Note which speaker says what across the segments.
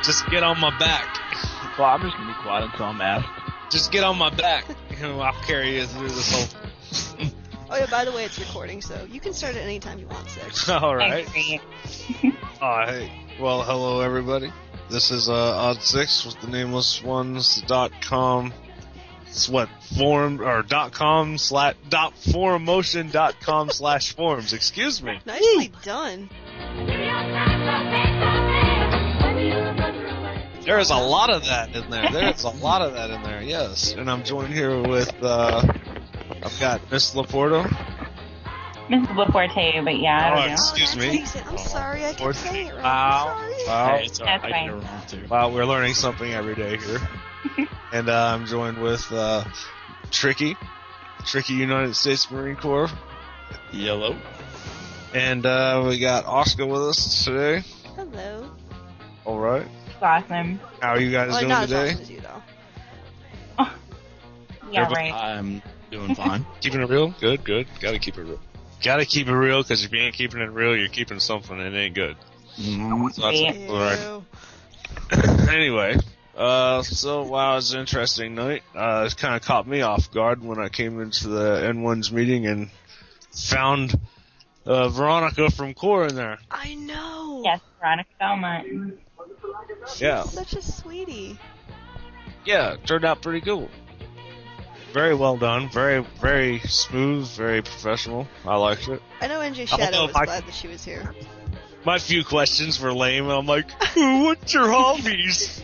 Speaker 1: Just get on my back.
Speaker 2: Well, I'm just gonna be quiet until I'm asked.
Speaker 1: Just get on my back. I'll carry you through this whole...
Speaker 3: Oh yeah, by the way, it's recording, so you can start it anytime you want, Six.
Speaker 1: All right. Hey. Well, hello everybody. This is Odd Six with the namelessones.com. It's what forum or .com slash .forumotion.com/forums. Excuse me.
Speaker 3: Nicely done.
Speaker 1: There is a lot of that in there. There's a lot of that in there. Yes, and I'm joined here with I've got Miss Laporto.
Speaker 4: Miss Laporte, but yeah, I don't know.
Speaker 1: Excuse me.
Speaker 3: I'm sorry, I kept saying it wrong.
Speaker 1: Wow.
Speaker 3: I'm sorry.
Speaker 1: Wow.
Speaker 2: Hey, it's alright.
Speaker 4: That's
Speaker 2: I
Speaker 4: fine.
Speaker 2: get it wrong too.
Speaker 1: Wow, we're learning something every day here. And I'm joined with Tricky United States Marine Corps.
Speaker 2: Yellow.
Speaker 1: And we got Oscar with us today.
Speaker 3: Hello.
Speaker 1: All right.
Speaker 4: Awesome.
Speaker 1: How are you guys
Speaker 3: Well,
Speaker 1: doing
Speaker 3: not as
Speaker 1: today?
Speaker 3: awesome as you, though.
Speaker 4: Yeah,
Speaker 1: Everybody-
Speaker 4: right.
Speaker 2: I'm doing fine.
Speaker 1: Keeping it real? Good. Gotta keep it real. Gotta keep it real, because if you ain't keeping it real, you're keeping something and it ain't good.
Speaker 2: Mm,
Speaker 1: So that's
Speaker 4: Yeah.
Speaker 1: all right.
Speaker 3: Ew.
Speaker 1: Anyway, so wow, it was an interesting night. It kind of caught me off guard when I came into the N1's meeting and found Veronica from Core in there.
Speaker 3: I know.
Speaker 4: Yes, Veronica Belmont.
Speaker 1: Yeah.
Speaker 3: Such a sweetie.
Speaker 1: Yeah, it turned out pretty cool. Very well done. Very, very smooth. Very professional. I liked it.
Speaker 3: I know NJ
Speaker 1: Although
Speaker 3: Shadow was
Speaker 1: I-
Speaker 3: glad that she was here.
Speaker 1: My few questions were lame. I'm like, what's your hobbies?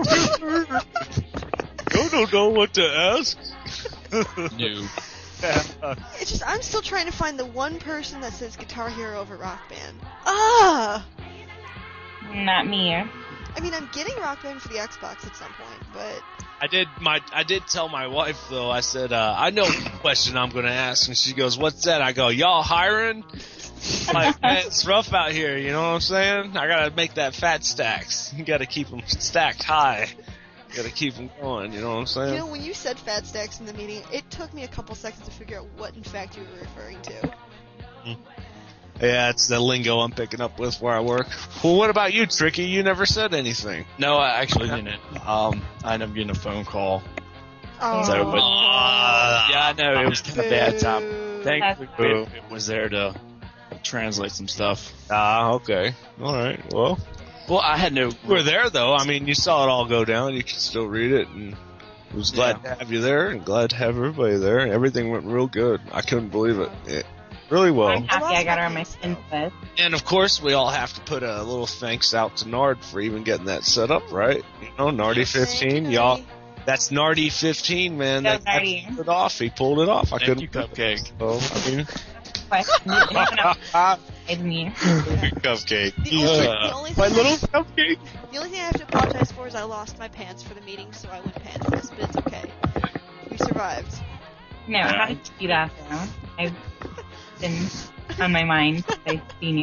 Speaker 1: I don't know what to ask.
Speaker 2: new.
Speaker 3: It's just, I'm still trying to find the one person that says Guitar Hero over Rock Band. Ah!
Speaker 4: Not me.
Speaker 3: I mean, I'm getting Rock Band for the Xbox at some point, but...
Speaker 1: I did tell my wife though. I said, I know the question I'm gonna ask, and she goes, "What's that?" I go, "Y'all hiring?" Like, man, it's rough out here. You know what I'm saying? I gotta make that fat stacks. You gotta keep them stacked high. You gotta keep them going. You know what I'm saying?
Speaker 3: You know, when you said Fat Stacks in the meeting, it took me a couple seconds to figure out what in fact you were referring to.
Speaker 1: Yeah, it's the lingo I'm picking up with where I work. Well, what about you, Tricky? You never said anything.
Speaker 2: No, I actually didn't. I ended up getting a phone call.
Speaker 3: Oh.
Speaker 2: So, but yeah, I know it was kind of bad time.
Speaker 3: Boo.
Speaker 2: Thankfully, it was there to translate some stuff.
Speaker 1: Ah, okay. All right. Well,
Speaker 2: Well, I had no.
Speaker 1: you were there though. I mean, you saw it all go down. You could still read it, and I was glad to have you there, and glad to have everybody there. And everything went real good. I couldn't believe it. Really well.
Speaker 4: I'm happy I got her on my
Speaker 3: lost my
Speaker 4: spin
Speaker 3: place,
Speaker 4: list.
Speaker 1: And of course, we all have to put a little thanks out to Nard for even getting that set up, right? You know, Nardy15, y'all. That's Nardy15, man.
Speaker 4: Go
Speaker 1: That guy
Speaker 4: Nardy.
Speaker 1: pulled it off. He pulled it off. I
Speaker 2: Thank
Speaker 1: couldn't.
Speaker 2: you, Cupcake.
Speaker 1: So, I mean,
Speaker 4: It's me.
Speaker 1: Cupcake.
Speaker 3: The only
Speaker 1: My
Speaker 3: thing
Speaker 1: little cupcake.
Speaker 3: the only thing I have to apologize for is I lost my pants for the meeting, so I went pantsless, but it's okay. We survived.
Speaker 4: No, how did you do that though? I've been on my mind since I've seen you.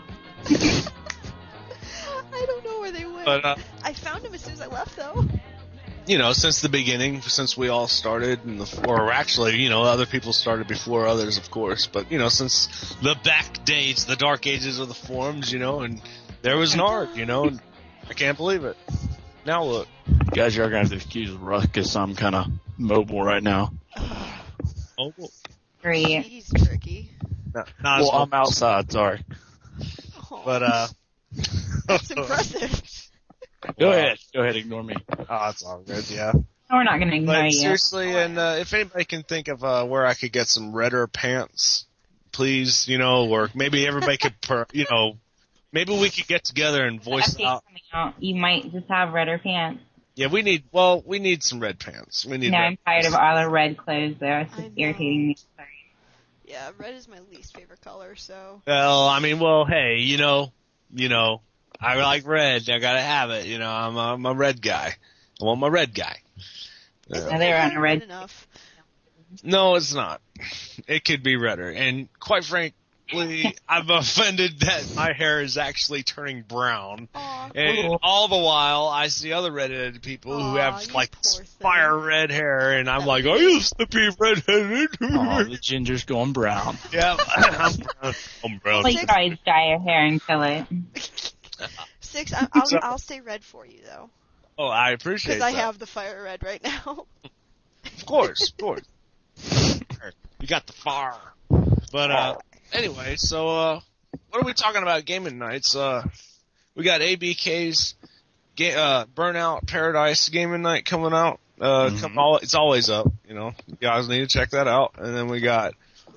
Speaker 3: I don't know where they went.
Speaker 1: But,
Speaker 3: I found them as soon as I left, though.
Speaker 1: you know, since the beginning, since we all started, or actually, you know, other people started before others, of course, but, you know, since the back days, the dark ages of the forums, you know, and there was Nard, you know, and I can't believe it. Now look.
Speaker 2: Guys, you're gonna have to excuse Ruckus. I'm kind of mobile right now.
Speaker 1: Oh,
Speaker 4: Great.
Speaker 3: He's tricky.
Speaker 1: not
Speaker 2: Well, I'm outside. Sorry.
Speaker 3: Oh,
Speaker 1: But,
Speaker 3: that's impressive.
Speaker 2: Go ahead. Ignore me.
Speaker 1: Oh, it's all good, yeah.
Speaker 4: No, we're not gonna ignore
Speaker 1: But
Speaker 4: you.
Speaker 1: seriously, and if anybody can think of where I could get some redder pants, please, you know, or maybe everybody could, you know, maybe we could get together and voice
Speaker 4: Update
Speaker 1: out.
Speaker 4: coming out. You might just have redder pants.
Speaker 1: Yeah, we need some red pants. We need.
Speaker 4: No,
Speaker 1: red
Speaker 4: I'm tired of
Speaker 1: pants.
Speaker 4: all the red clothes though. It's
Speaker 3: I
Speaker 4: just
Speaker 3: know.
Speaker 4: irritating me. Sorry.
Speaker 3: Yeah, red is my least favorite color, so...
Speaker 1: Well, I mean, hey, you know, I like red. I gotta have it. You know, I'm a red guy. I want my red guy.
Speaker 3: Is
Speaker 4: Now they're on a red.
Speaker 3: enough?
Speaker 1: No, it's not. It could be redder. And quite frankly, I'm offended that my hair is actually turning brown.
Speaker 3: Aw.
Speaker 1: And all the while, I see other redheaded people who
Speaker 3: Aw,
Speaker 1: have
Speaker 3: you
Speaker 1: like
Speaker 3: poor thing.
Speaker 1: fire red hair, and I'm
Speaker 3: That
Speaker 1: like,
Speaker 3: would
Speaker 1: I
Speaker 3: be-
Speaker 1: used to be redheaded.
Speaker 2: Oh, the ginger's going brown.
Speaker 1: Yeah, I'm brown.
Speaker 4: Like guys dye your hair and kill it.
Speaker 3: 6, I'll stay red for you, though.
Speaker 1: Oh, I appreciate
Speaker 3: Because
Speaker 1: that.
Speaker 3: I have the fire red right now.
Speaker 1: Of course. You got the fire. But, anyway, so, what are we talking about gaming nights? We got ABK's Burnout Paradise gaming night coming out. It's always up, you guys need to check that out. And then we got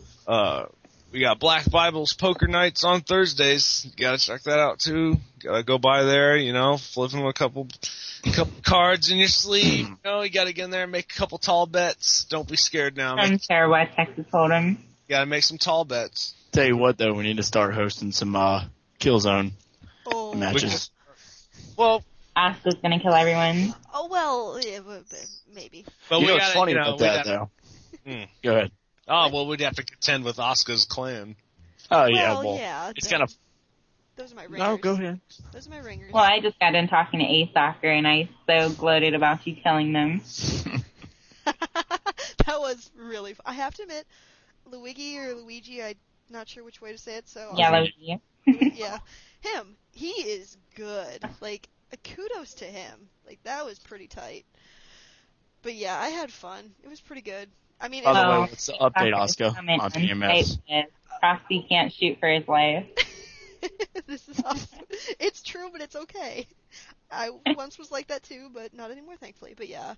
Speaker 1: Black Bible's poker nights on Thursdays. You gotta check that out too. Gotta go by there, flipping a couple cards in your sleeve. You gotta get in there and make a couple tall bets. Don't be scared now.
Speaker 4: From Sarah, Texas Hold'em.
Speaker 1: You gotta make some tall bets.
Speaker 2: Tell you what, though, we need to start hosting some Killzone
Speaker 3: Oh.
Speaker 2: matches.
Speaker 1: Well,
Speaker 4: Asuka's gonna kill everyone.
Speaker 3: Oh, well, yeah, maybe.
Speaker 1: but
Speaker 2: You
Speaker 1: we
Speaker 2: know
Speaker 1: gotta,
Speaker 2: what's funny about that, though? Go ahead.
Speaker 1: Oh, well, we'd have to contend with Asuka's clan.
Speaker 2: Oh, yeah,
Speaker 3: Well,
Speaker 2: well,
Speaker 3: yeah,
Speaker 2: it's kind of...
Speaker 3: Those are my ringers.
Speaker 2: No, go ahead.
Speaker 3: Those are my ringers.
Speaker 4: Well, I just got done talking to Ace Soccer, and I so gloated about you killing them.
Speaker 3: That was really I have to admit, Luigi, I'm not sure which way to say it, so...
Speaker 4: Yeah, Luigi.
Speaker 3: Yeah. Him. He is good. Like, kudos to him. Like, that was pretty tight. But yeah, I had fun. It was pretty good. I mean,
Speaker 2: By the
Speaker 3: it,
Speaker 2: way, what's the update, Asuka, on PMS?
Speaker 4: Frosty can't shoot for his life.
Speaker 3: this is awesome. It's true, but it's okay. I once was like that too, but not anymore, thankfully. But yeah.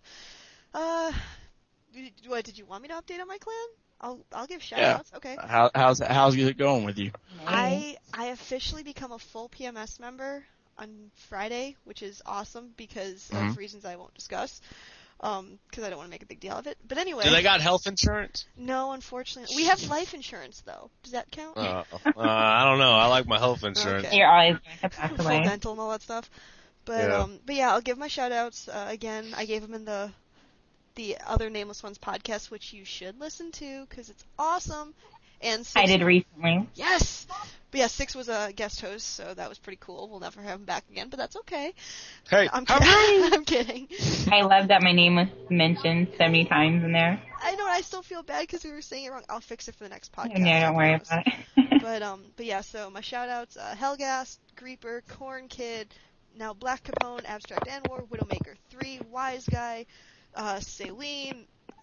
Speaker 3: Did you want me to update on my clan? I'll give shout-outs. Okay.
Speaker 2: How's it going with you?
Speaker 3: I officially become a full PMS member on Friday, which is awesome because of reasons I won't discuss. Because I don't want to make a big deal of it. But anyway.
Speaker 1: Do they got health insurance?
Speaker 3: No, unfortunately. We have life insurance, though. Does that count?
Speaker 1: I don't know. I like my health insurance.
Speaker 3: Okay.
Speaker 4: You're always going to pass
Speaker 3: Full
Speaker 4: away.
Speaker 3: dental and all that stuff. But yeah, I'll give my shout-outs. Again, I gave them in the other Nameless Ones podcast, which you should listen to, because it's awesome. And
Speaker 4: I did recently.
Speaker 3: Yes! But yeah, Six was a guest host, so that was pretty cool. We'll never have him back again, but that's okay.
Speaker 1: Hey,
Speaker 3: I'm kidding. I'm kidding.
Speaker 4: I love that my name was mentioned so many times in there.
Speaker 3: I know, I still feel bad because we were saying it wrong. I'll fix it for the next podcast.
Speaker 4: No, don't worry about it.
Speaker 3: But yeah, so my shout-outs, Hellgas, Greeper, Corn Kid, now Black Capone, Abstract Anwar, Widowmaker 3, Wise Guy, Saline,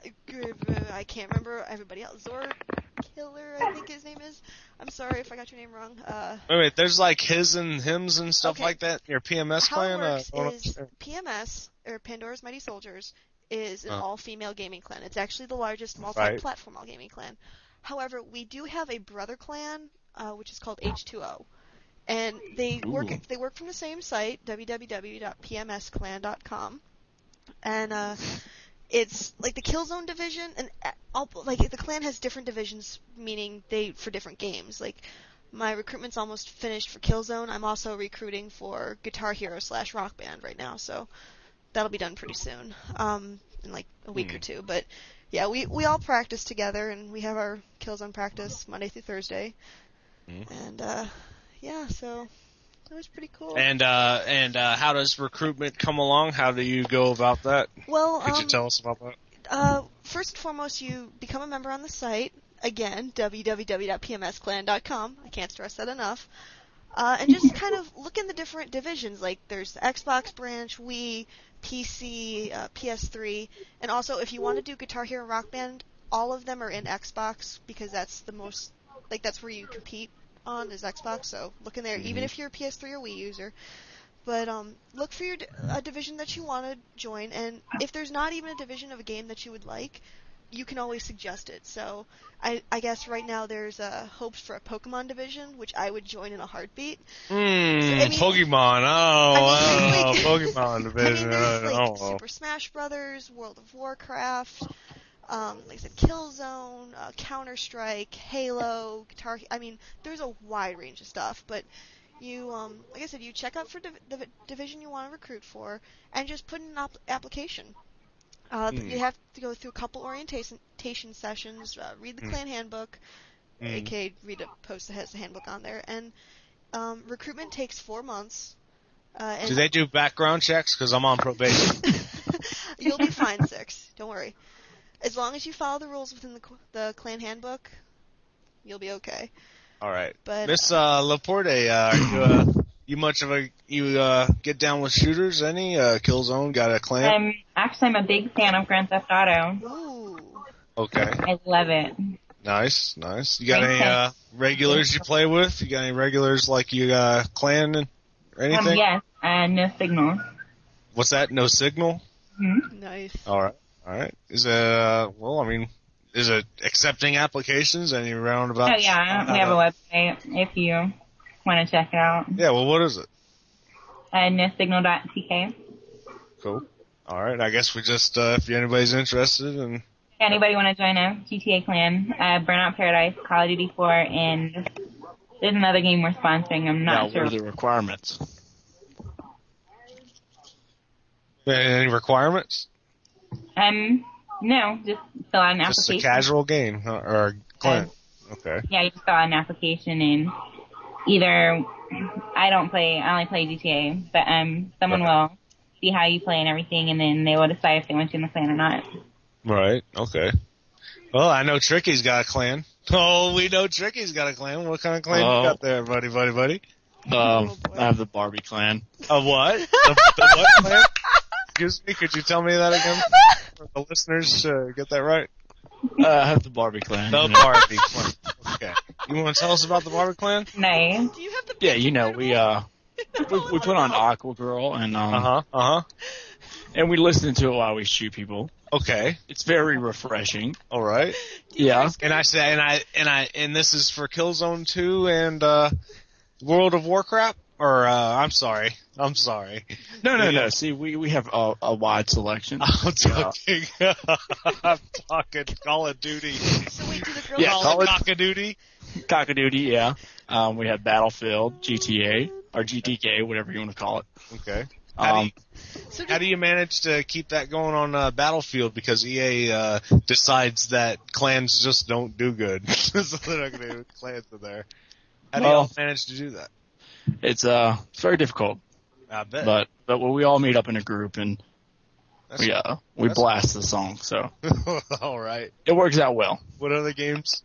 Speaker 3: I can't remember everybody else, Zord Killer, I think his name is. I'm sorry if I got your name wrong.
Speaker 1: Wait, there's like his and hims and stuff like that in your PMS
Speaker 3: How
Speaker 1: clan?
Speaker 3: it works is PMS, or Pandora's Mighty Soldiers, is an all-female gaming clan. It's actually the largest multi-platform all-gaming clan. However, we do have a brother clan, which is called H2O. And they work from the same site, www.pmsclan.com. And it's like the Killzone division, and the clan has different divisions, meaning for different games. Like, my recruitment's almost finished for Killzone. I'm also recruiting for Guitar Hero / Rock Band right now, so that'll be done pretty soon, in like a week or two. But yeah, we all practice together, and we have our Killzone practice Monday through Thursday. And yeah, so it was pretty cool.
Speaker 1: And how does recruitment come along? How do you go about that?
Speaker 3: Well,
Speaker 1: could you tell us about that?
Speaker 3: First and foremost, you become a member on the site. Again, www.pmsclan.com. I can't stress that enough. And just kind of look in the different divisions. Like, there's the Xbox branch, Wii, PC, PS3, and also if you want to do Guitar Hero Rock Band, all of them are in Xbox because that's the most, like, that's where you compete on is Xbox. So look in there, even if you're a PS3 or Wii user. But look for your a division that you want to join, and if there's not even a division of a game that you would like, you can always suggest it. So I guess right now there's hopes for a Pokemon division, which I would join in a heartbeat.
Speaker 1: Pokemon. Pokemon division.
Speaker 3: There's like Super Smash Brothers, World of Warcraft, like I said, Killzone, Counter-Strike, Halo, Guitar. I mean, there's a wide range of stuff, but you, like I said, you check out for the division you want to recruit for, and just put in an application. You have to go through a couple orientation sessions, read the clan handbook, aka read a post that has the handbook on there, and recruitment takes 4 months. And
Speaker 1: do they do background checks? Because I'm on probation.
Speaker 3: You'll be fine, Six. Don't worry. As long as you follow the rules within the clan handbook, you'll be okay.
Speaker 1: All right.
Speaker 3: But
Speaker 1: Miss Laporte, are You much of a get down with shooters? Any Killzone got a clan?
Speaker 4: I'm a big fan of Grand Theft Auto.
Speaker 3: Ooh.
Speaker 1: Okay,
Speaker 4: I love it.
Speaker 1: nice. You got
Speaker 4: Great
Speaker 1: any regulars you play with? You got any regulars like you clan or anything?
Speaker 4: Yes, No Signal.
Speaker 1: What's that? No signal?
Speaker 3: Nice.
Speaker 1: All right. Is it accepting applications? Any roundabout?
Speaker 4: Oh yeah, we have a website if you want to check it out.
Speaker 1: Yeah. Well, what is it?
Speaker 4: NoSignal.tk.
Speaker 1: Cool. All right. I guess we just if anybody's interested and.
Speaker 4: Anybody want to join a GTA clan? Burnout Paradise, Call of Duty 4, and there's another game we're sponsoring. I'm not sure.
Speaker 2: What are the requirements?
Speaker 1: Any requirements?
Speaker 4: No, just fill out an application.
Speaker 1: Just a casual game or a clan. Okay.
Speaker 4: Yeah, you just fill out an application and either I only play GTA, but someone will see how you play and everything, and then they will decide if they want you in the clan or not.
Speaker 1: Right. Okay. Well, I know Tricky's got a clan. Oh, we know Tricky's got a clan. What kind of clan you got there, buddy?
Speaker 2: I have the Barbie clan.
Speaker 1: A what? The what clan? Excuse me, could you tell me that again? For the listeners to get that right.
Speaker 2: I have the Barbie clan.
Speaker 1: The Barbie clan. Okay. You want to tell us about the Barbie clan?
Speaker 4: Nice.
Speaker 3: Do you have the
Speaker 2: Yeah, we put on Aqua Girl and and we listen to it while we shoot people.
Speaker 1: Okay.
Speaker 2: It's very refreshing.
Speaker 1: All right.
Speaker 2: Yeah.
Speaker 1: And this is for Killzone 2 and World of Warcraft. Or I'm sorry.
Speaker 2: No. See, we have a wide selection.
Speaker 1: I'm joking. I'm talking Call of Duty.
Speaker 3: So wait, do the girls
Speaker 2: Call it
Speaker 1: Cock-a-doodie?
Speaker 2: Cock-a-doodie, yeah. We have Battlefield, GTA, or GTK, whatever you want to call it.
Speaker 1: Okay. How do you manage to keep that going on Battlefield? Because EA decides that clans just don't do good, so they're not going to do clans in there. How do y'all manage to do that?
Speaker 2: It's very difficult.
Speaker 1: I bet.
Speaker 2: But we all meet up in a group and we blast the song. So
Speaker 1: all right,
Speaker 2: it works out well.
Speaker 1: What other games?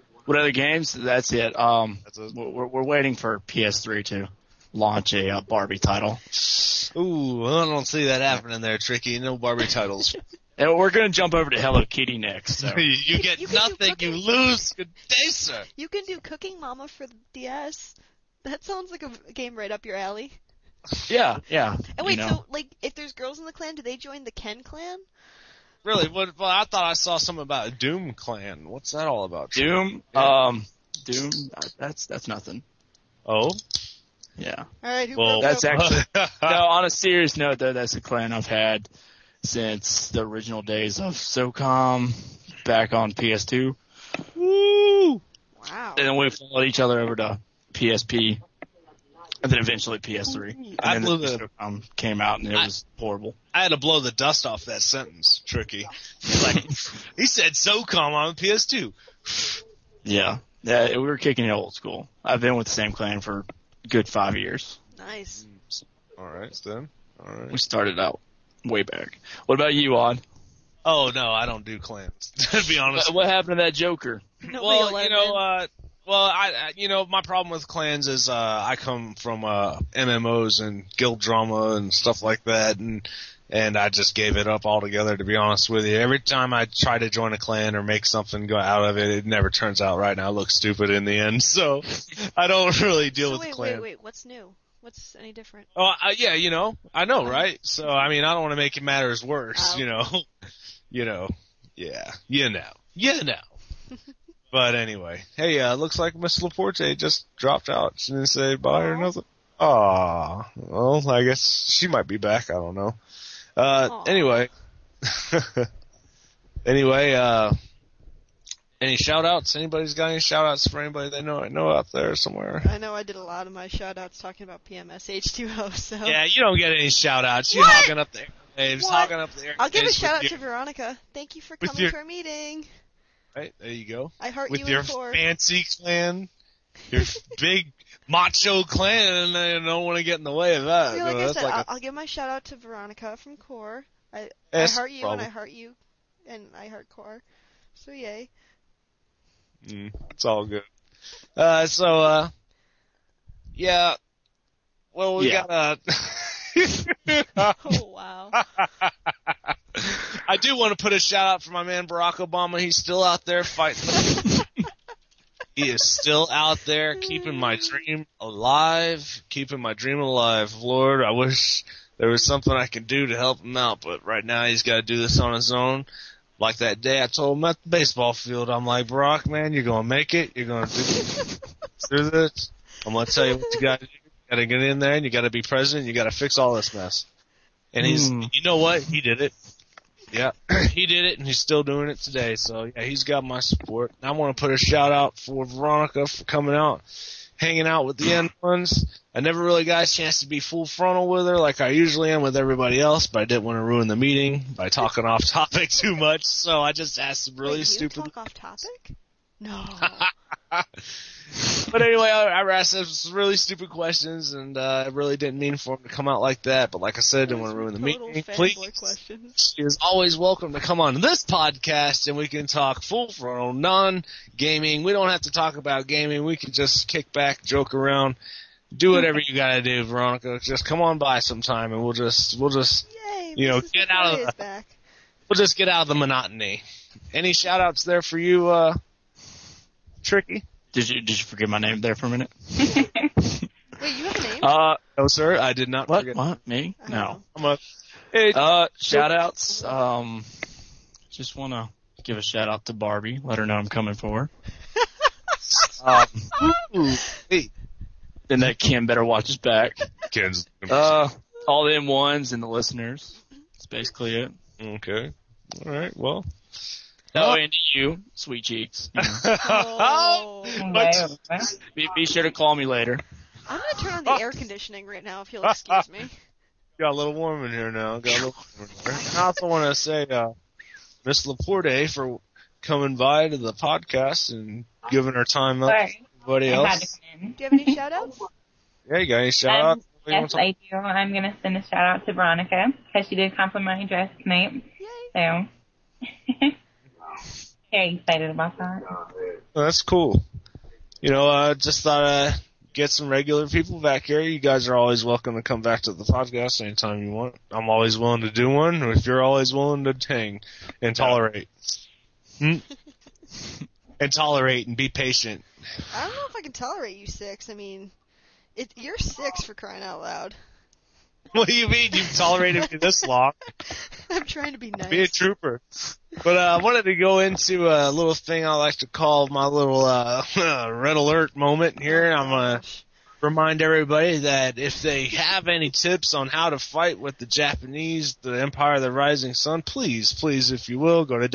Speaker 2: That's it. We're waiting for PS3 to launch a Barbie title.
Speaker 1: Ooh, I don't see that happening there, Tricky. No Barbie titles.
Speaker 2: And we're gonna jump over to Hello Kitty next. So.
Speaker 1: you get nothing, you lose. Good day, sir.
Speaker 3: You can do Cooking Mama for the DS. That sounds like a game right up your alley.
Speaker 2: Yeah.
Speaker 3: And wait, so like, if there's girls in the clan, do they join the Ken clan?
Speaker 1: Really? Well, I thought I saw something about a Doom clan. What's that all about?
Speaker 2: Doom?
Speaker 1: Yeah.
Speaker 2: Doom? That's nothing.
Speaker 1: Oh?
Speaker 3: All
Speaker 2: Yeah.
Speaker 3: right, who
Speaker 1: Well,
Speaker 3: broke
Speaker 2: That's
Speaker 3: up?
Speaker 2: actually no. On a serious note, though, that's a clan I've had since the original days of SOCOM back on PS2.
Speaker 1: Woo!
Speaker 3: Wow.
Speaker 2: And then we followed each other over to PSP, and then eventually PS3. And then SOCOM came out, and it was horrible.
Speaker 1: I had to blow the dust off that sentence, Tricky. Like, he said SOCOM on PS2.
Speaker 2: Yeah, we were kicking it old school. I've been with the same clan for a good 5 years.
Speaker 3: Nice.
Speaker 1: All right, then. All right.
Speaker 2: We started out way back. What about you, Odd?
Speaker 1: Oh, no, I don't do clans, to be honest.
Speaker 2: What happened to that Joker?
Speaker 3: Nobody will let him in.
Speaker 1: My problem with clans is I come from MMOs and guild drama and stuff like that, and I just gave it up altogether, to be honest with you. Every time I try to join a clan or make something go out of it, it never turns out right, and I look stupid in the end. So I don't really deal with clans.
Speaker 3: Wait, what's new? What's any different?
Speaker 1: Oh, yeah, I know, right? So, I mean, I don't want to make matters worse, Yeah. But anyway, hey, looks like Miss Laporte just dropped out. She didn't say bye or nothing. Aw, well, I guess she might be back. I don't know. Anyway, any shout outs? Anybody's got any shout outs for anybody they know out there somewhere?
Speaker 3: I know I did a lot of my shout outs talking about PMS H2O, so.
Speaker 1: Yeah, you don't get any shout outs. You're hogging up the airwaves, hogging up the airwaves.
Speaker 3: I'll give a shout out to Veronica. Thank you for coming to our meeting.
Speaker 1: Right, there you go.
Speaker 3: I heart
Speaker 1: with
Speaker 3: you
Speaker 1: your
Speaker 3: and Core.
Speaker 1: Fancy clan, your big macho clan, and I don't want to get in the way of that.
Speaker 3: See, like
Speaker 1: No,
Speaker 3: I
Speaker 1: that's
Speaker 3: said,
Speaker 1: like
Speaker 3: I'll give my shout out to Veronica from Core. I heart you
Speaker 1: problem.
Speaker 3: and I heart you, and I heart Core. So yay.
Speaker 1: It's all good. Yeah. Well, we
Speaker 2: Yeah.
Speaker 1: got
Speaker 3: Oh, wow.
Speaker 1: I do want to put a shout out for my man Barack Obama. He's still out there fighting. He is still out there keeping my dream alive. Lord, I wish there was something I could do to help him out, but right now he's got to do this on his own. Like that day I told him at the baseball field, I'm like, Barack, man, you're going to make it. You're going to do this. I'm going to tell you what you got to do. You got to get in there and you got to be president. You got to fix all this mess. And you know what? He did it. Yeah, he did it, and he's still doing it today. So, yeah, he's got my support. I want to put a shout-out for Veronica for coming out, hanging out with the N1s. I never really got a chance to be full frontal with her like I usually am with everybody else, but I didn't want to ruin the meeting by talking off topic too much, so I just asked some really
Speaker 3: Wait,
Speaker 1: stupid...
Speaker 3: you talk off topic? No.
Speaker 1: But anyway, I asked some really stupid questions, and I really didn't mean for him to come out like that. But like I said, I didn't want to ruin the
Speaker 3: Total
Speaker 1: meeting.
Speaker 3: fanboy
Speaker 1: Please,
Speaker 3: questions.
Speaker 1: she is always welcome to come on this podcast, and we can talk full frontal, non-gaming. We don't have to talk about gaming. We can just kick back, joke around, do whatever you got to do, Veronica. Just come on by sometime, and we'll just
Speaker 3: Yay,
Speaker 1: you know,
Speaker 3: Mrs.
Speaker 1: get out of
Speaker 3: McCoy
Speaker 1: the-
Speaker 3: is back.
Speaker 1: we'll just get out of the monotony. Any shout-outs there for you, Tricky?
Speaker 2: Did you forget my name there for a minute?
Speaker 3: Wait, you have a name?
Speaker 1: No, sir, I did not
Speaker 2: What?
Speaker 1: forget.
Speaker 2: What? Me?
Speaker 3: I don't
Speaker 2: No.
Speaker 3: know.
Speaker 1: I'm a, hey,
Speaker 2: Shout outs. Just want to give a shout out to Barbie. Let her know I'm coming for her.
Speaker 1: hey,
Speaker 2: Then that Kim better watch his back.
Speaker 1: Ken's.
Speaker 2: All the M1s and the listeners. That's basically it.
Speaker 1: Okay. All right. Well.
Speaker 2: Oh, and to you, sweet cheeks. You know.
Speaker 3: Oh.
Speaker 4: Whoa.
Speaker 2: Be sure to call me later.
Speaker 3: I'm going to turn on the air conditioning right now if you'll excuse me.
Speaker 1: Got a little warm in here now. I also want to say, Miss Laporte for coming by to the podcast and giving her time up.
Speaker 4: Sorry.
Speaker 1: Everybody
Speaker 4: I had to
Speaker 1: else.
Speaker 4: come in.
Speaker 3: Do you have any shout-outs?
Speaker 1: Yeah, you got any shout out?
Speaker 4: Yes, I do. I'm going to send a shout out to Veronica because she did compliment my dress tonight.
Speaker 3: Yay.
Speaker 4: So, very excited about that.
Speaker 1: That's cool. You know, I just thought I'd get some regular people back here. You guys are always welcome to come back to the podcast anytime you want. I'm always willing to do one if you're always willing to hang and tolerate. And tolerate and be patient.
Speaker 3: I don't know if I can tolerate you 6. I mean, you're 6 for crying out loud.
Speaker 1: What do you mean you've tolerated me this long?
Speaker 3: I'm trying to be nice.
Speaker 1: Be a trooper. But I wanted to go into a little thing I like to call my little red alert moment here. I'm going to remind everybody that if they have any tips on how to fight with the Japanese, the Empire of the Rising Sun, please, if you will, go to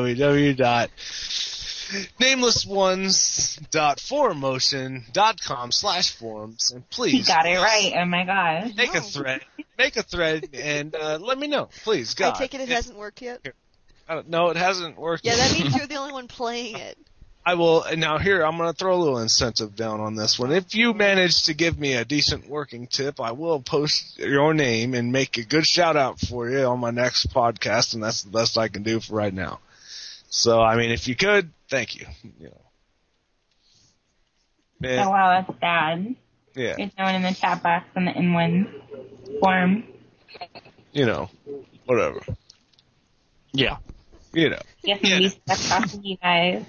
Speaker 1: namelessones.4motion.com/forums and
Speaker 4: He
Speaker 1: please
Speaker 4: got it right. Oh my gosh.
Speaker 1: make a thread and let me know, please. God.
Speaker 3: I take it hasn't worked yet?
Speaker 1: No, it hasn't worked.
Speaker 3: Yeah, that means you're the only one playing it.
Speaker 1: I will. Now here, I'm going to throw a little incentive down on this one. If you manage to give me a decent working tip, I will post your name and make a good shout out for you on my next podcast, and that's the best I can do for right now. So, I mean, if you could, thank you. You know.
Speaker 4: Oh wow, that's sad.
Speaker 1: Yeah.
Speaker 4: There's no one in the chat box on the N1 forum.
Speaker 1: You know, whatever.
Speaker 2: Yeah.
Speaker 1: You know.
Speaker 4: Guess we stuck talking to you guys.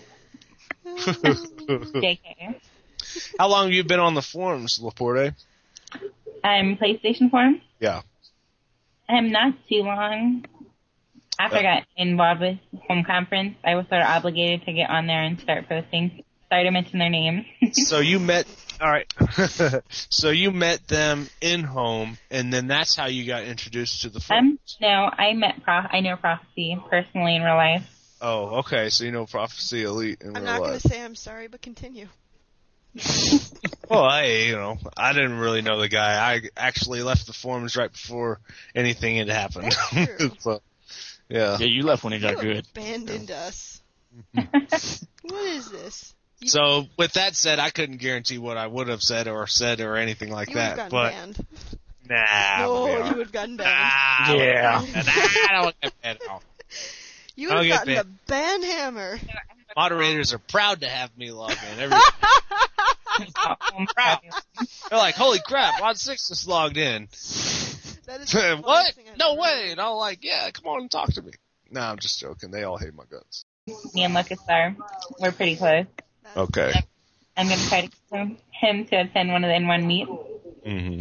Speaker 4: JK.
Speaker 1: How long have you been on the forums, Laporte?
Speaker 4: PlayStation forum?
Speaker 1: Yeah.
Speaker 4: Not too long. After I got involved with home conference, I was sort of obligated to get on there and start posting. Sorry to mention their names.
Speaker 1: So you met, alright, so you met them in home, and then that's how you got introduced to the forums?
Speaker 4: No, I know Prophecy personally in real life.
Speaker 1: Oh, okay, so you know Prophecy Elite in
Speaker 3: I'm
Speaker 1: real
Speaker 3: not going
Speaker 1: life.
Speaker 3: to say I'm sorry, but continue.
Speaker 1: Well, I didn't really know the guy. I actually left the forums right before anything had happened.
Speaker 3: That's true.
Speaker 1: So, yeah.
Speaker 2: Yeah, you left when it got
Speaker 3: You
Speaker 2: good.
Speaker 3: abandoned us. What is this?
Speaker 1: So, with that said, I couldn't guarantee what I would have said or anything like
Speaker 3: You would have
Speaker 1: that,
Speaker 3: gotten
Speaker 1: but
Speaker 3: banned.
Speaker 1: nah.
Speaker 3: No,
Speaker 1: we'll be
Speaker 3: you
Speaker 1: all
Speaker 3: would have gotten banned.
Speaker 1: right.
Speaker 2: Yeah.
Speaker 1: I don't get banned at all.
Speaker 3: You
Speaker 1: I'll
Speaker 3: would have
Speaker 1: get
Speaker 3: gotten the ban hammer.
Speaker 1: Moderators are proud to have me log in.
Speaker 4: I'm proud.
Speaker 1: They're like, holy crap, Rod 6 is logged in.
Speaker 3: That is the funniest
Speaker 1: What?
Speaker 3: thing I've
Speaker 1: No
Speaker 3: ever
Speaker 1: way.
Speaker 3: heard.
Speaker 1: And I was like, yeah, come on and talk to me. Nah, I'm just joking. They all hate my guts.
Speaker 4: Me and Lucas are. We're pretty close.
Speaker 3: That's
Speaker 1: Okay.
Speaker 4: I'm going to try to get him to attend one of the N1 meets.
Speaker 1: Mm-hmm.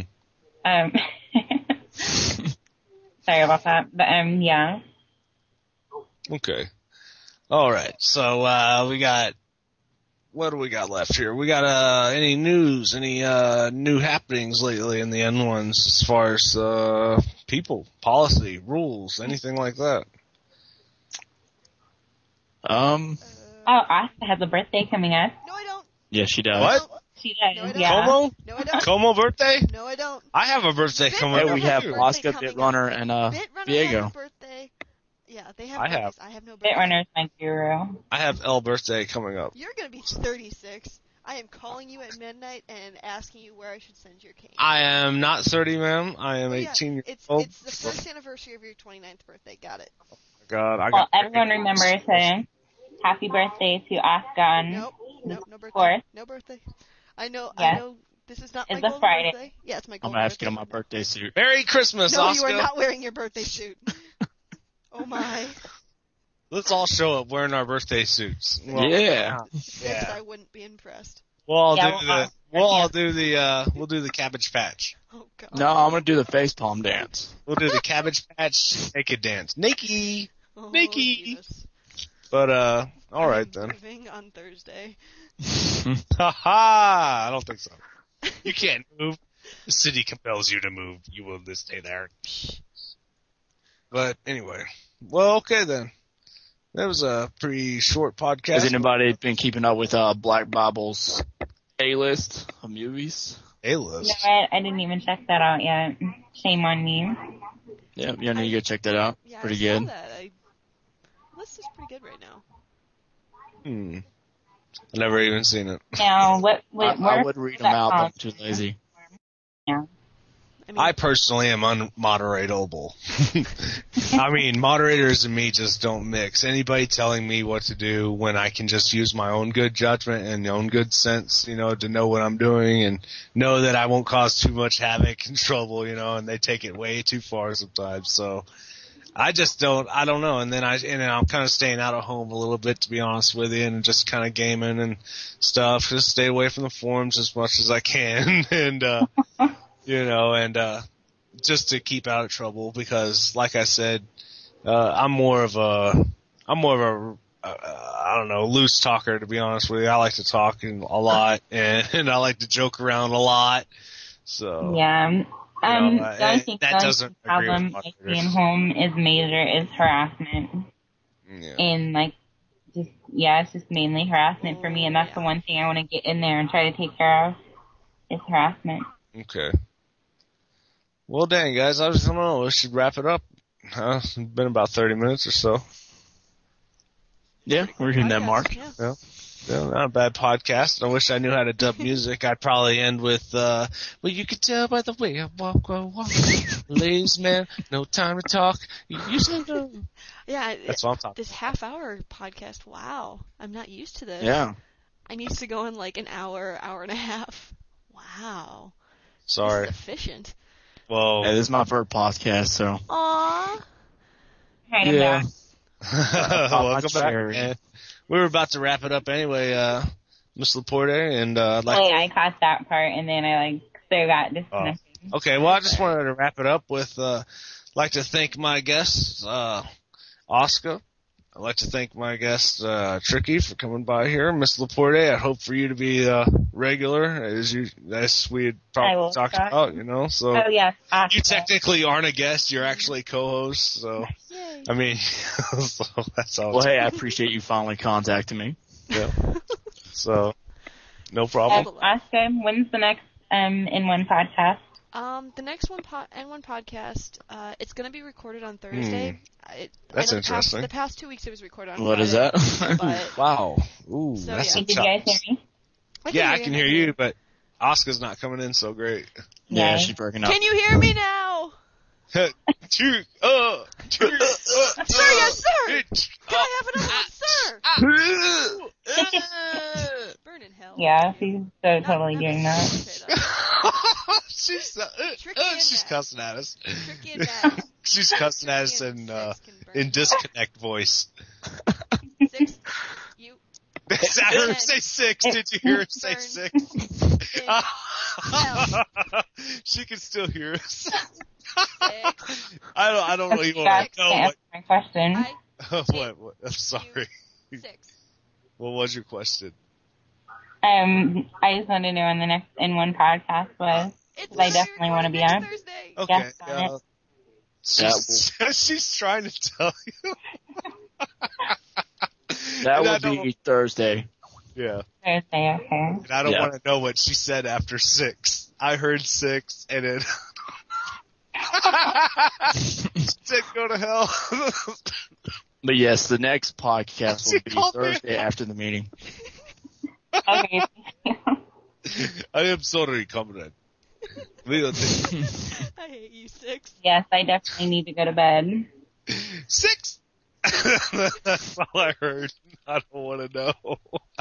Speaker 4: Sorry about that. But, yeah.
Speaker 1: Okay. All right. So, we got, what do we got left here? We got, any news, any, new happenings lately in the N1s as far as, people, policy, rules, anything like that?
Speaker 4: Oh, Asta has a birthday coming up.
Speaker 3: No, I don't.
Speaker 2: Yeah, she does.
Speaker 1: What?
Speaker 4: She does,
Speaker 3: No, I don't.
Speaker 4: yeah.
Speaker 1: Como?
Speaker 3: No, I don't.
Speaker 1: Como birthday?
Speaker 3: No, I don't.
Speaker 1: I have a birthday
Speaker 3: Bit
Speaker 1: coming
Speaker 2: Hey,
Speaker 1: up.
Speaker 2: we
Speaker 3: has
Speaker 2: have
Speaker 3: a birthday
Speaker 2: Oscar,
Speaker 3: coming
Speaker 2: Bitrunner,
Speaker 3: up.
Speaker 2: and
Speaker 3: Bitrunner
Speaker 2: Diego.
Speaker 3: has a birthday. Yeah, they have
Speaker 1: I
Speaker 3: birthdays.
Speaker 1: have.
Speaker 3: I have no birthday.
Speaker 4: Bitrunner's my guru.
Speaker 1: I have L birthday coming up.
Speaker 3: You're gonna be 36. I am calling you at midnight and asking you where I should send your cake.
Speaker 1: I am not 30, ma'am. I am
Speaker 3: Oh, yeah,
Speaker 1: 18 years
Speaker 3: it's
Speaker 1: old.
Speaker 3: it's the first anniversary of your 29th birthday. Got it.
Speaker 1: God, I
Speaker 4: Well,
Speaker 1: got.
Speaker 4: everyone remembers to happy birthday to Oscar on
Speaker 3: Nope, no birthday.
Speaker 4: Fourth.
Speaker 3: No birthday. I know.
Speaker 4: Yes.
Speaker 3: I know. This is not
Speaker 4: It's
Speaker 3: my
Speaker 4: a
Speaker 3: golden
Speaker 4: Friday.
Speaker 3: birthday. Yeah, it's my
Speaker 2: I'm
Speaker 3: golden
Speaker 2: gonna have to
Speaker 3: birthday.
Speaker 2: get on my birthday suit.
Speaker 1: Merry Christmas,
Speaker 3: No,
Speaker 1: Oscar.
Speaker 3: you are not wearing your birthday suit. Oh my.
Speaker 1: Let's all show up wearing our birthday suits. Well,
Speaker 2: Yeah.
Speaker 3: Next,
Speaker 1: Yeah.
Speaker 3: I wouldn't be impressed.
Speaker 1: We'll all
Speaker 4: Yeah,
Speaker 1: do
Speaker 4: well,
Speaker 1: the. We'll all do the. We'll do the Cabbage Patch.
Speaker 3: Oh god.
Speaker 2: No, I'm gonna do the face palm dance.
Speaker 1: We'll do the Cabbage Patch naked dance. Nikki.
Speaker 3: Oh,
Speaker 1: Nikki.
Speaker 3: Jesus.
Speaker 1: But all right
Speaker 3: I'm
Speaker 1: then.
Speaker 3: moving on Thursday.
Speaker 1: Ha ha! I don't think so. You can't move. The city compels you to move. You will just stay there. But anyway, well, okay then. That was a pretty short podcast.
Speaker 2: Has anybody been keeping up with Black Bible's A-list of movies?
Speaker 1: A-list.
Speaker 4: No, I didn't even check that out yet. Shame on me.
Speaker 2: Yeah, you need to go check that out.
Speaker 3: Yeah,
Speaker 2: Pretty
Speaker 3: I saw
Speaker 2: good.
Speaker 3: that. List is pretty good right now.
Speaker 1: I never even seen it.
Speaker 4: Now, what
Speaker 2: I would read them out, but I'm too lazy.
Speaker 4: Yeah.
Speaker 3: I mean,
Speaker 1: I personally am unmoderatable. I mean, moderators and me just don't mix. Anybody telling me what to do when I can just use my own good judgment and own good sense, to know what I'm doing and know that I won't cause too much havoc and trouble, and they take it way too far sometimes. So I just don't know. And then I'm kind of staying out of home a little bit, to be honest with you, and just kind of gaming and stuff. Just stay away from the forums as much as I can. And, just to keep out of trouble, because like I said, I'm more of a I don't know, loose talker, to be honest with you. I like to talk a lot and I like to joke around a lot. So
Speaker 4: Yeah. The only thing,
Speaker 1: that doesn't agree with
Speaker 4: problem I see in home is harassment.
Speaker 1: Yeah.
Speaker 4: And it's just mainly harassment for me, and that's the one thing I want to get in there and try to take care of is harassment.
Speaker 1: Okay. Well, dang, guys, I don't know. We should wrap it up. Huh? It's been about 30 minutes or so.
Speaker 2: Yeah, we're hitting that mark.
Speaker 3: Yeah.
Speaker 1: Yeah, not a bad podcast. I wish I knew how to dub music. I'd probably end with, well, you can tell by the way I walk. Ladies, man, no time to talk. You said no.
Speaker 3: Yeah.
Speaker 1: That's what I'm talking
Speaker 3: This half-hour podcast, wow. I'm not used to this.
Speaker 2: Yeah.
Speaker 3: I'm used to going like an hour and a half. Wow.
Speaker 1: Sorry.
Speaker 3: This is efficient.
Speaker 1: Well,
Speaker 2: Hey, this is my first podcast, so.
Speaker 3: Aww.
Speaker 4: Kind of
Speaker 2: Yeah.
Speaker 4: bad.
Speaker 1: welcome back, man. We were about to wrap it up anyway, Miss Laporte, and
Speaker 4: I caught that part, and then I still got disconnected.
Speaker 1: Okay, well, I just wanted to wrap it up with, like to thank my guests, Oscar. I'd like to thank my guest, Tricky, for coming by here. Miss Laporte, I hope for you to be, regular, as we had probably talked about, so.
Speaker 4: Oh, yes.
Speaker 1: You technically aren't a guest, you're actually a co-host, so.
Speaker 3: Yay.
Speaker 1: I mean, so that's all.
Speaker 2: Well, hey, I appreciate you finally contacting me.
Speaker 1: Yeah. So, no problem.
Speaker 4: Oscar, when's the next N1 podcast?
Speaker 3: The next N1 podcast, it's going to be recorded on Thursday.
Speaker 1: That's
Speaker 3: I know
Speaker 1: interesting.
Speaker 3: The past 2 weeks it was recorded on
Speaker 2: What
Speaker 3: Friday,
Speaker 2: is that?
Speaker 3: But
Speaker 1: Wow. Ooh,
Speaker 3: So,
Speaker 1: that's
Speaker 3: yeah.
Speaker 1: a
Speaker 4: Did you guys
Speaker 1: chop.
Speaker 4: hear me?
Speaker 1: Yeah, I can hear you, but Oscar's not coming in so great.
Speaker 2: Yeah,
Speaker 4: Yay.
Speaker 2: she's breaking up.
Speaker 3: Can you hear me now?
Speaker 1: Sir,
Speaker 3: Sir, yes, sir! Can I have another one, sir? Burn in hell.
Speaker 4: Yeah, she's so totally doing that.
Speaker 3: Okay, that's-
Speaker 1: she's cussing at us.
Speaker 3: Tricky and Matt.
Speaker 1: She's cussing at us
Speaker 3: Tricky and
Speaker 1: in
Speaker 3: Six can burn.
Speaker 1: disconnect voice.
Speaker 3: 6, you.
Speaker 1: Is that her say 6? Did you hear her say
Speaker 3: Burn.
Speaker 1: 6?
Speaker 3: Big. Hell.
Speaker 1: She can still hear us.
Speaker 3: 6.
Speaker 1: I don't really
Speaker 4: You
Speaker 1: want
Speaker 4: guys
Speaker 1: to know
Speaker 4: can answer my question.
Speaker 1: what. I'm sorry.
Speaker 3: 6.
Speaker 1: What was your question?
Speaker 4: I just wanted to know when the next N1 podcast was.
Speaker 3: It's
Speaker 4: I definitely wanna be on.
Speaker 3: Thursday.
Speaker 1: Okay.
Speaker 4: Yes,
Speaker 1: She's trying to tell you.
Speaker 2: That
Speaker 1: And I
Speaker 2: would
Speaker 1: don't-
Speaker 2: be Thursday.
Speaker 1: Yeah.
Speaker 4: Thursday, okay.
Speaker 1: And I don't
Speaker 2: Yeah.
Speaker 1: want to know what she said after 6. I heard 6 and then she said go to hell.
Speaker 2: But yes, the next podcast
Speaker 1: She
Speaker 2: will be
Speaker 1: called me
Speaker 2: Thursday after the meeting.
Speaker 4: Okay, thank you.
Speaker 1: I am sorry, comrade. Real thing.
Speaker 3: I hate you, 6.
Speaker 4: Yes, I definitely need to go to bed.
Speaker 1: 6. That's all I heard. I don't want to know.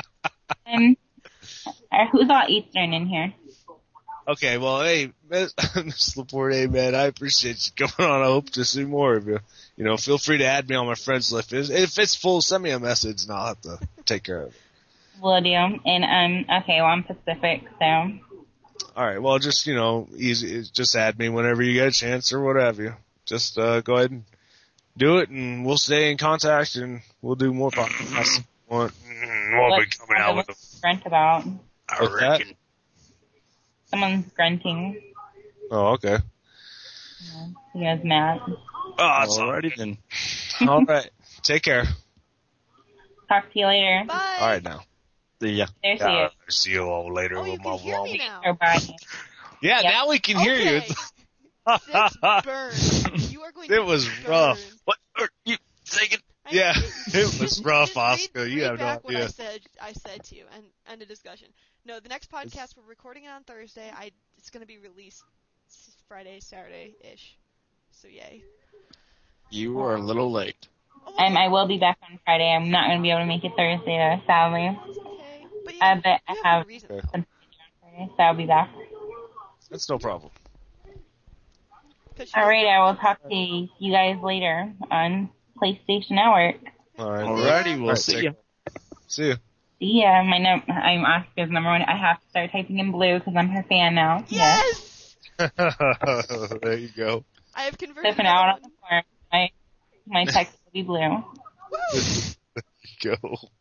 Speaker 4: Who's all Eastern in here?
Speaker 1: Okay, well, hey, Miss Laporte, man, I appreciate you coming on. I hope to see more of you. You know, feel free to add me on my friends list. If it's full, send me a message and I'll have to take care of it.
Speaker 4: Will do. And, okay, well, I'm Pacific, so.
Speaker 1: Alright, well, just, you know, easy, just add me whenever you get a chance or what have you. Just, go ahead and do it and we'll stay in contact and we'll do more podcasts. We'll be coming out with them.
Speaker 4: Grunt about.
Speaker 1: I reckon.
Speaker 4: Someone's grunting.
Speaker 1: Oh, okay.
Speaker 4: He goes Matt.
Speaker 1: Oh, that's
Speaker 2: Alrighty then.
Speaker 1: alright. Take care.
Speaker 4: Talk to you later.
Speaker 3: Bye.
Speaker 1: Alright now.
Speaker 2: See ya.
Speaker 4: There's you.
Speaker 1: See you all later
Speaker 3: Oh, you
Speaker 1: with my
Speaker 3: can hear me
Speaker 1: vlog.
Speaker 3: now.
Speaker 4: Or bye.
Speaker 1: Yeah,
Speaker 4: Yeah.
Speaker 1: now we can hear you.
Speaker 3: Okay. 6, burn. You are going to
Speaker 1: It was
Speaker 3: burn.
Speaker 1: rough.
Speaker 2: What are you saying?
Speaker 3: I
Speaker 1: Yeah,
Speaker 3: hate you.
Speaker 1: it was rough,
Speaker 3: Just
Speaker 1: Oscar.
Speaker 3: read
Speaker 1: You have no
Speaker 3: back what
Speaker 1: idea.
Speaker 3: I said to you, and end of discussion. No, the next podcast, we're recording it on Thursday. It's going to be released Friday, Saturday-ish. So, yay.
Speaker 2: You are a little late.
Speaker 3: Oh,
Speaker 4: I will be back on Friday. I'm not going to be able to make it Thursday, though, sadly.
Speaker 3: it's okay. But you,
Speaker 4: But I
Speaker 3: you
Speaker 4: have
Speaker 3: a reason,
Speaker 1: Okay.
Speaker 3: though.
Speaker 4: Friday, so I'll be back.
Speaker 1: That's no problem.
Speaker 3: 'Cause you-
Speaker 4: Alright, I will talk to you guys later on PlayStation Network.
Speaker 1: Alright.
Speaker 2: Alrighty, we'll
Speaker 1: Alright,
Speaker 2: see
Speaker 1: take
Speaker 2: ya.
Speaker 1: care. See you.
Speaker 4: See ya. I'm Oscar's number one. I have to start typing in blue because I'm her fan now.
Speaker 3: Yes!
Speaker 1: There you go.
Speaker 3: I have converted
Speaker 4: Stepping out on
Speaker 3: another
Speaker 4: the form. My text will be blue.
Speaker 3: one. Woo!
Speaker 1: Go.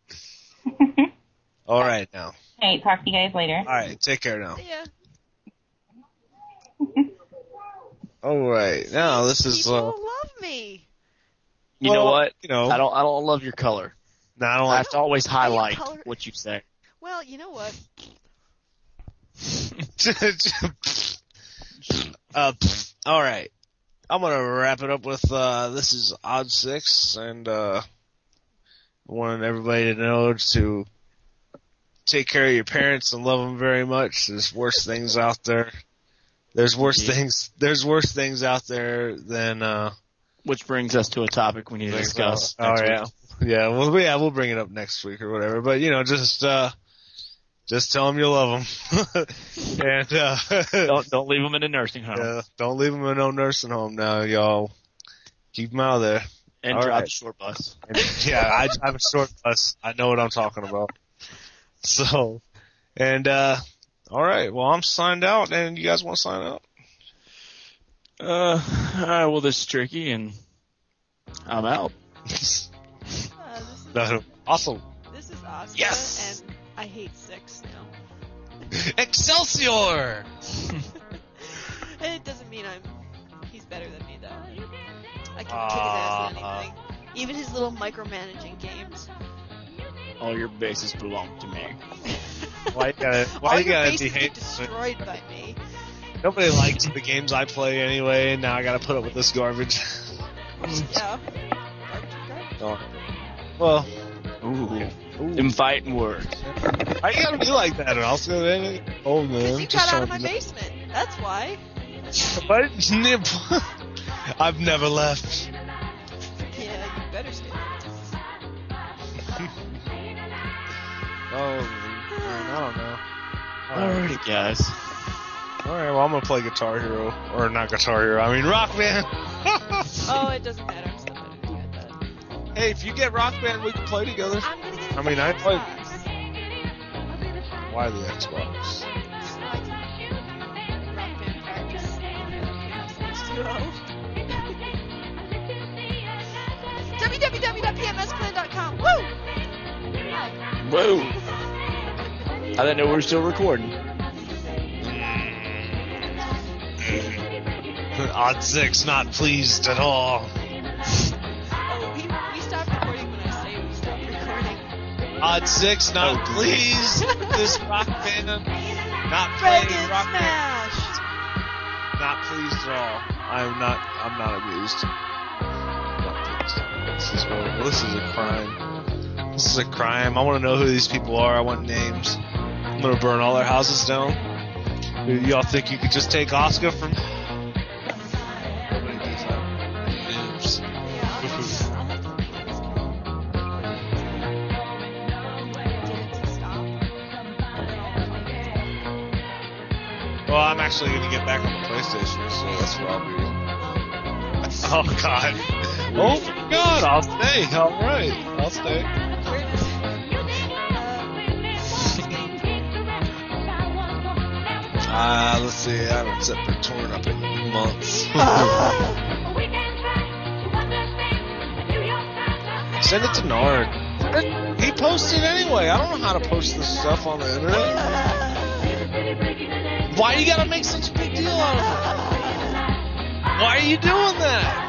Speaker 1: Alright now.
Speaker 4: Hey, talk to you guys later.
Speaker 1: Alright, take care now.
Speaker 3: See ya.
Speaker 1: Alright, now this is,
Speaker 3: People love me.
Speaker 2: You know what?
Speaker 1: You know,
Speaker 2: I don't love your color.
Speaker 1: no, I don't
Speaker 2: I
Speaker 1: like
Speaker 2: have to always highlight
Speaker 3: color-
Speaker 2: what you say.
Speaker 3: Well, you know what?
Speaker 1: Alright. I'm gonna wrap it up with, this is Odd Six, and, I wanted everybody to know to take care of your parents and love them very much. There's worse things out there. There's worse things out there than,
Speaker 2: Which brings us to a topic we need to discuss.
Speaker 1: Oh
Speaker 2: next
Speaker 1: yeah.
Speaker 2: week.
Speaker 1: Yeah, we'll bring it up next week or whatever. But you know, just tell them you love them, and
Speaker 2: Don't leave them in a nursing home.
Speaker 1: yeah, don't leave them in no nursing home now, y'all. Keep them out of there.
Speaker 2: And
Speaker 1: All
Speaker 2: drive
Speaker 1: right.
Speaker 2: the short bus.
Speaker 1: And, yeah, I have a short bus. I know what I'm talking about. So, and all right. Well, I'm signed out, and you guys want to sign out?
Speaker 2: Alright, well this is Tricky and I'm out.
Speaker 1: No, awesome.
Speaker 3: This is Oscar,
Speaker 1: Yes!
Speaker 3: and I hate 6 now.
Speaker 1: Excelsior!
Speaker 3: It doesn't mean he's better than me, though. I can kick his ass at anything. Even his little micromanaging games.
Speaker 2: All your bases belong to me.
Speaker 1: Why you gotta
Speaker 3: All your
Speaker 1: be
Speaker 3: bases get
Speaker 1: hating?
Speaker 3: destroyed by me.
Speaker 1: Nobody likes the games I play anyway, and now I gotta put up with this garbage.
Speaker 3: Yeah.
Speaker 1: Oh. Well,
Speaker 2: Ooh. Them fighting words.
Speaker 1: why you gotta be like that, Oscar? Oh
Speaker 3: Because
Speaker 1: man,
Speaker 3: he
Speaker 1: just
Speaker 3: got out of my
Speaker 1: trying to-
Speaker 3: basement. That's why.
Speaker 1: What? I've never left.
Speaker 3: Yeah, you better stay.
Speaker 1: Oh, man, I don't know.
Speaker 2: Alrighty, guys.
Speaker 1: Alright, well, I'm gonna play Guitar Hero. Or not Guitar Hero, I mean Rock Band.
Speaker 5: Oh, it doesn't matter. I'm still better than you at that.
Speaker 1: Hey, if you get Rock Band, we can play together.
Speaker 3: I'm gonna get
Speaker 1: I mean, I played.
Speaker 3: Xbox.
Speaker 1: Why the Xbox?
Speaker 3: Rock Band practice. www.pmsplan.com. Woo!
Speaker 2: Whoa! I didn't know we were still recording.
Speaker 1: Odd 6, not pleased at all.
Speaker 5: Oh, we stopped recording when I say we stopped recording.
Speaker 1: Odd 6, not
Speaker 2: Oh,
Speaker 1: pleased. This Rock Band, not
Speaker 3: Dragon
Speaker 1: playing Rock Band.
Speaker 3: Smash!
Speaker 1: Not pleased at all. I'm not amused. Not pleased. This is horrible. This is a crime. This is a crime. I want to know who these people are. I want names. I'm gonna burn all their houses down. Y'all think you could just take Asuka from? Nobody does that. Noobs. Well, I'm actually gonna get back on the PlayStation, so that's where I'll be. Oh God. Oh my God, I'll stay. Alright, I'll stay. Let's see, I haven't set for torn up in months. Send it to Nard. He posted anyway. I don't know how to post this stuff on the internet. Why you gotta make such a big deal out of it? Why are you doing that?